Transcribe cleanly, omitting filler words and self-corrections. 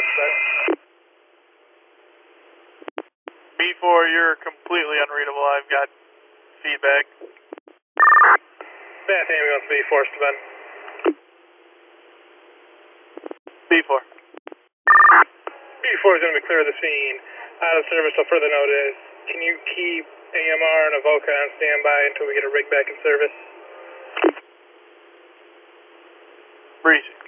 set. B4, you're completely unreadable. I've got feedback. Bath ambulance B4 to Ben. B4. B4 is going to be clear of the scene. Out of service till further notice. Can you keep AMR and Avoca on standby until we get a rig back in service? Breezy.